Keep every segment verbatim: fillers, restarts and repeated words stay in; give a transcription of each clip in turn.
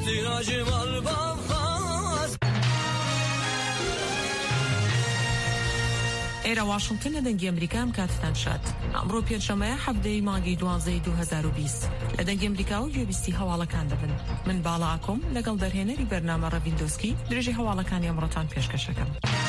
ئێرە واشنگتن لە دەنگی ئەمریکام کاتتان شات. ئەمڕۆ پێنجشەمەیە هەفتەی مانگی دوازدەی دوو هەزار و بیست لە دەنگی ئەمریکا و گوێبیستی هەواڵەکان دەبن. من باڵا ئاکۆم لەگەڵ دەرهێنەری بەرنامە ڕەڤیندۆسکی درێژی هەواڵەکانی ئەمڕۆتان پێشکەشەکەم.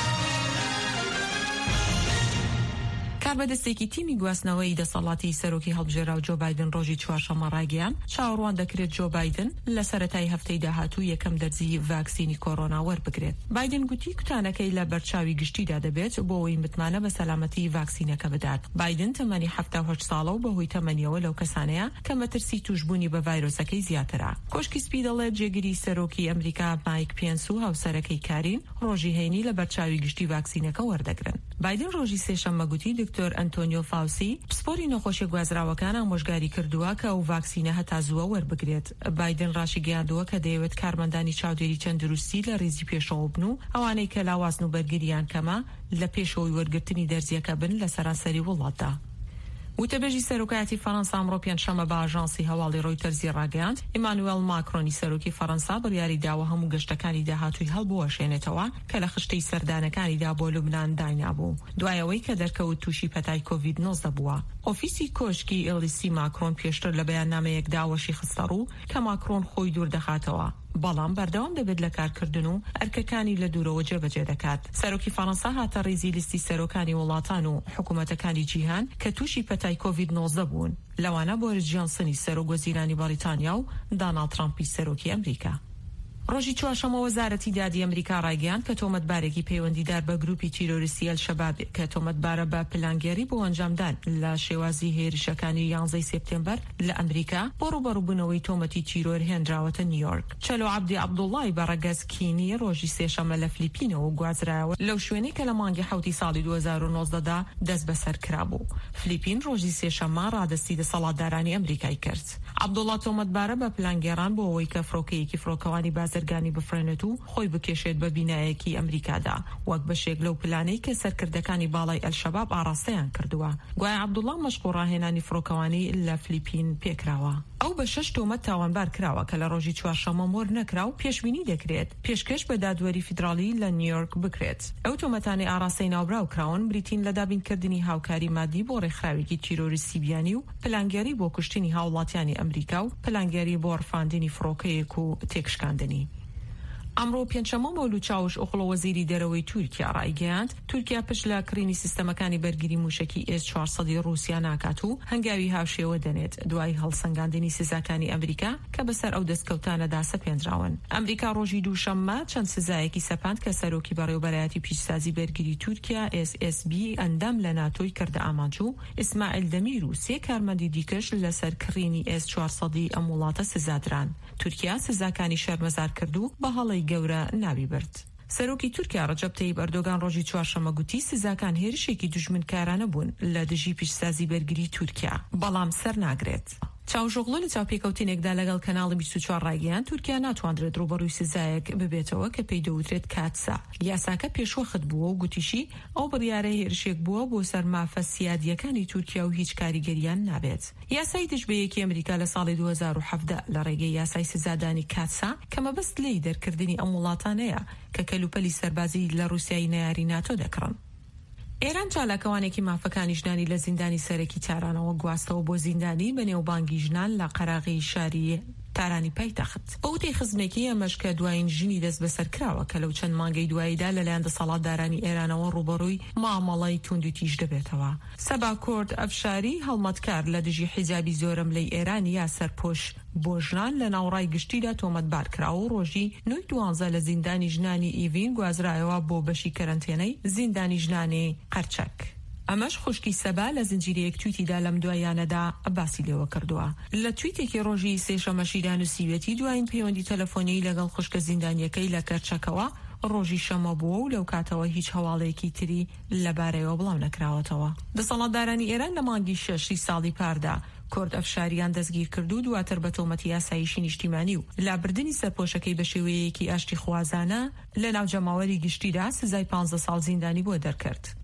کاربەدەستێکی تیمی گواستنەوەی دەسەڵاتی سەرۆکی هەڵبژێرا و جۆ بایدن ڕۆژی چوارشەممە ڕاگەیان چاوەڕوان دەکرێت جۆ بایدن لە سەرەتای هەفتەی داهاتوو یەکەم دەرزی ڤاکسینی کۆڕۆنا وەربگرێت. بایدن گوتی کوتانەکەی لە بەرچاوی گشتیدا دەبێت بۆ ئەوەی متمانە بە سەلامەتی ڤاکسینەکە بدات. بایدن تەمەنی هەفتە و هەشت ساڵە و بەهۆی تەمەنیەوە لەو کەسانەیە کە مەترسی توشبوونی بە ڤایرۆسەکەی زیاترە. کۆشکی سپی دەڵێت جێگیری سەرۆکی ئەمریکا مایک پێنس و هاوسەرەکەی کارین ڕۆژی هەینی لە بەرچاوی گشتی ڤاکسینەکە وەردەگرن. بایدن ڕۆژی سێشەممە گوتی دکتۆر ئەنتۆنیۆ فاوسی پسپۆری نەخۆشیە گوازراوەکان ئامۆژگاری کردووە کە ئەو ڤاکسینە هەتا زووە وەربگرێت. بایدن ڕاشی گەیاندووە کە دەیەوێت کارمەندانی چاودێری تەندروستی لە ڕێزی پێشەوە بن و ئەوانەی کە لاوازن و بەرگریان کەمە لە پێشەوەی وەرگرتنی دەرزیەکە بن لە سەرانسەری وڵاتدا. وتەبێژی سەرۆکایەتی فەڕەنسا ئەمڕۆ پێنجشەممە بە ئاژانسی هەواڵی ڕۆیتەرزی ڕاگەیاند ئیمانوێل ماکرۆنی سەرۆکی فەڕەنسا بڕیاری داوە هەموو گەشتەکانی داهاتووی هەڵبوەشێنێتەوە کە لە خشتەی سەردانەکانیدا بۆ لوبنان داینابوو دوایەوەی کە دەرکەوت تووشی پەتای کۆڤید نۆزدە بووە. ئۆفیسی کۆشکی ئێلیسی ماکرۆن پێشتر لە بەیاننامەیەک داوەشی خستە ڕوو کە ماکرۆن خۆی دوور دەخاتەوە، بەڵام بەردەوام دەبێت لە کارکردن و ئەرکەکانی لە دوورەوە جێبەجێ دەکات. سەرۆکی فەڕەنسا هاتە ڕێزی لیستی سەرۆکانی وڵاتان و حکوومەتەکانی جیهان کە تووشی پەتای کۆڤید نۆزدە بوون، لەوانە بۆریس جۆنسنی سەرۆک وەزیرانی بەریتانیا و داناڵد ترامپی سەرۆکی ئەمریکا. ڕۆژی چوارشەممە وەزارەتی دادی ئەمریکا ڕایگەیاند کە تۆمەتبارێکی پەیوەندیدار بە گروپی تیرۆریستی ئەل-شەباب کە تۆمەتبارە بە پلانگێری بۆ ئەنجامدان لە شێوازی هێرشەکانی یانزەی سێپتێمبەر لە ئەمریکا بۆ ڕوبەڕووبوونەوەی تۆمەتی تیرۆر هێنراوەتە نیویۆرک. چەلۆ عەبدی عەبدوڵڵای بەڕەگەز کینی ڕۆژی سێشەممە لە فلیپینەوە گوازرایەوە لەو شوێنەی کە لە مانگی حوتی ساڵی دوو هەزار و نۆزدەدا دەست بەسەر کرابوو. فلیپین ڕۆژی سێشەممە ڕادستی دەسەڵاتدارانی ئەمریکای کرد. عەبدوڵڵا تۆمەتبارە بە پلانگێران بۆ ئەوەی کە فڕۆکەیەکی فڕۆکەوانی بازرگانی بفرێنێت و خۆی بکێشێت بە بینایەکی ئەمریکادا وەک بەشێک لەو پلانەی کە سەرکردەکانی باڵای ئەل-شەباب ئاڕاستەیان کردووە. گوایە عەبدوڵڵا مەشق و ڕاهێنانی فڕۆکەوانی لە فلیپین پێکراوە. ئەو بە شەش تۆمەت تاوانبار کراوە کە لە ڕۆژی چوارشەممە مۆر نەکرا و پێشبینی دەکرێت پێشکەش بە دادوەری فیدرالی لە نیویۆرک بکرێت. ئەو تۆمەتانی ئاڕاستەی ناوبراو کراون بریتین لە دابینکردنی هاوکاری مادی بۆ ڕێکخراوێکی تیرۆریستی بیانی و پلانگێری بۆ کوشتنی هاوڵاتیانی ئەمریکا و پلانگێری بۆ ڕفاندنی فڕۆکەیەک و تێکشکاندنی. ئەمڕۆ پێنجشەممە مەولود چاوش ئۆغڵۆ وەزیری دەرەوەی تورکیا ڕایگەیاند تورکیا پشت لە کڕینی سیستەمەکانی بەرگری موشکی ئێس چوارسەدی رووسیا ناکات و هەنگاوی هاوشێوە دەنێت دوای هەڵسەنگاندنی سزاکانی ئەمریکا کە بەسەر ئەو دەستکەوتانەدا سەپێنراون. ئەمریکا ڕۆژی دووشەممە چەند سزایەکی سەپاند کە سەرۆکی بەڕێوەبەرایەتی پیشسازی بەرگری تورکیا ئێس ئێس بی ئەندام لە ناتۆی کردە ئامانجوو ئیسماعیل دەمیر و سێ کارمەندی دیکەش لەسەر کڕینی ئێس چوارسەدی ئەم وڵاتە سزادران. تورکیا سزاکانی شەرمەزار کردو بە هەڵی گەورە ناوی برد. سەرۆکی تورکیا ڕەجەب تەیب ئەردۆگان ڕۆژی چوارشەممە گوتی سزاکان هێرشێکی دوژمنکارانە بوون لە دژی پیشسازی بەرگری تورکیا، بەڵام سەر ناگرێت. چاوژۆغڵۆ لە چاوپێکەوتنێکدا لەگەڵ کەناڵی بیست و چوار ڕایگەیاند تورکیا ناتوانرێت ڕوبەڕووی سزایەک ببێتەوە کە پێی دەوترێت کاتسا. یاساکە پێشوەخت بووە و گوتیشی ئەو بڕیارە هێرشێک بووە بۆ سەر مافە سیادیەکانی تورکیا و هیچ کاریگەریان نابێت. یاسای دژبەیەکی ئەمریکا لە ساڵی دوو هەزار و حەڤدە لە ڕێگەی یاسای سزادانی کاتسا کە مەبەست لێی دەرکردنی ئەم وڵاتانەیە کە کەلوپەلی سەربازی لە رووسیای نەیاری ناتۆ دەکڕن. ئێران چالاکەوانێکی مافەکانی ژنانی لە زیندانی سەرەکی تارانەوە گواستەوە بۆ زیندانی بە نێوبانگی ژنان لە قەراغی شاری تارانی پایتەخت. بەوتەی خزمێکی ئەمەش کە دوایین ژنی دەست بەسەر کراوە کە لەو چەند مانگەی دواییدا لەلایەن دەسەڵاتدارانی ئێرانەوە ڕوبەڕووی مامەڵەی توند و تیژ دەبێتەوە. سەبا کورد ئەفشاری هەڵمەتکار لە دژی حیجابی زۆرم لەی ئێران یا سەرپۆش بۆ ژنان لە ناوڕای گشتیدا تۆمەتبار کراوە و ڕۆژی نۆی دوانزە لە زیندانی ژنانی ئیڤین گوازرایەوە بۆ بەشی کەرەنتێنەی زیندانی ژنانی قەرچەک. ئەمەش خوشکی سەبا لە زنجیرەیەک تویتیدا لەم دوایانەدا باسی لێوە کردووە. لە تویتێکی ڕۆژی سێشەممەشیدان و سیوێتی دوایین پەیوەندی تەلەفۆنی لەگەڵ خوشکە زیندانیەکەی لە کەرچەکەوە ڕۆژی شەمە بووە و لەو کاتەوە هیچ هەواڵەیەکی تری لەبارەیەوە بڵاو نەکراوەتەوە. دەسەڵاتدارانی ئێران لە مانگی شەشی ساڵی پاردا کورد ئەفشاریان دەستگیر کردو دواتر بە تۆمەتی یاساییشی نیشتیمانی و لابردنی سەرپۆشەکەی بە شێوەیەکی ئاشتی خوازانە لە ناو جەماوەری گشتیدا سزای پانزدە ساڵ زیندانی بۆ دەرکرد.